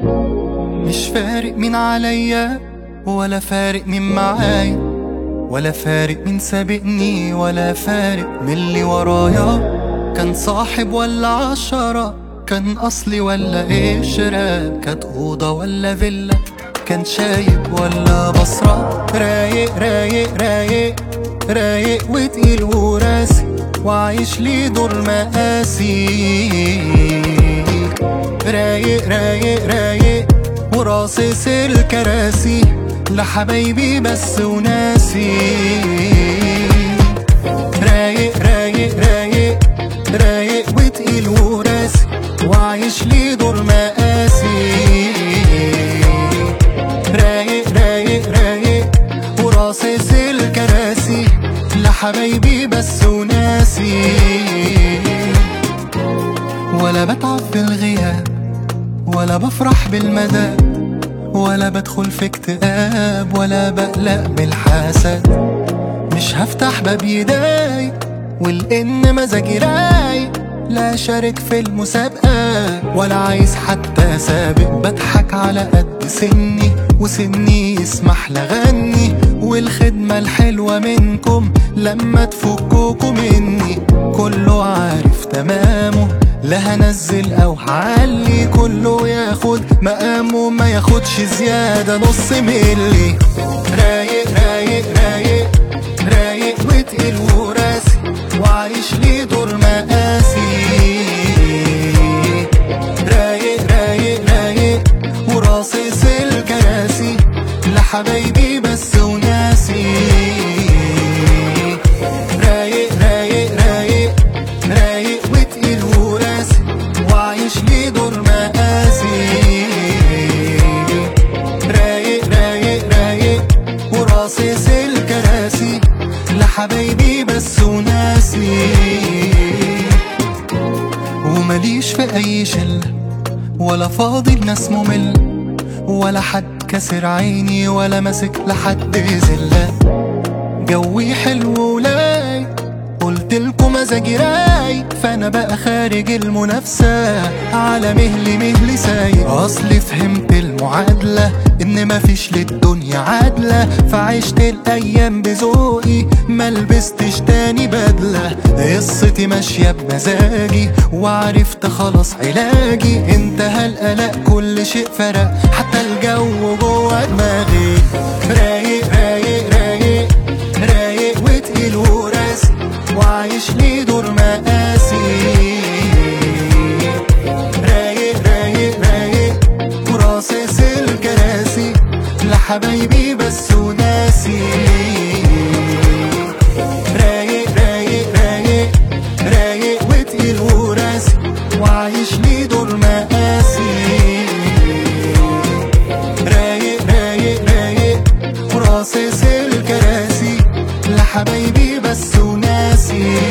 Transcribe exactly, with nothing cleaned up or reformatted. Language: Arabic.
مش فارق مين عليا ولا فارق مين معايا، ولا فارق مين سابقني ولا فارق من اللي ورايا. كان صاحب ولا عشرة، كان أصلي ولا قشرة، كانت أوضة ولا فيلا، كان شايب ولا بصرة. رايق رايق رايق رايق وتقيل وراسي، وعايش لي دور مقاسي. رايق رايق رايق وراصص الكراسي، لحبايبي بس وناسي. رايق رايق رايق رايق وتقيل وراسي، وعايش لي دور مقاسي. رايق رايق رايق وراصص الكراسي، لحبايبي بس وناسي. ولا بتعب في الغياب ولا بفرح بالمدى، ولا بدخل في اكتئاب ولا بقلق من الحسد. مش هفتح باب يداي والإن مزاجي رايق، لا شارك في المسابقة ولا عايز حتى سابق. بضحك على قد سني وسني يسمح لغني، والخدمة الحلوة منكم لما تفكوكوا مني. كله عارف تمامه، لا هنزل او هعلي، كله ياخد مقامه ما ياخدش زيادة نص ملي. رايق رايق رايق رايق وتقيل وراسي، وعايش لي دور مقاسي. رايق رايق رايق وراصص الكراسي، لحبايبي بس وناسي. رايق رايق رايق رايق وتقيل وراسي، وعايش لي دور مقاسي. رايق رايق رايق وراصص الكراسي، لحبايبي بس وناسي. ومليش في اي شلة ولا فاضي لناس ممل، ولا حد كسر عيني ولا ماسك لحد زلة. جوي حلو ولاي قلتلكوا مزاجي رايق، فانا بقى خارج المنافسة على مهلي مهلي سايق. اصلي فهمت المعادلة ان مفيش للدنيا عادلة، فعشت الايام بذوقي ملبستش تاني بدلة. قصتي ماشية بمزاجي وعرفت خلاص علاجي، انتهى القلق كل شيء فرق حتى الجو جوا دماغي. رايق رايق رايق رايق وتقيل وراسي، وعايش لي دور مقاسي. رايق رايق رايق وراصص الكراسي، لحبايبي بس وناسي. رايق رايق رايق رايق وتقيل وراسي، وعايش لي دور مقاسي. رايق رايق رايق وراصص الكراسي، لحبايبي بس وناسي.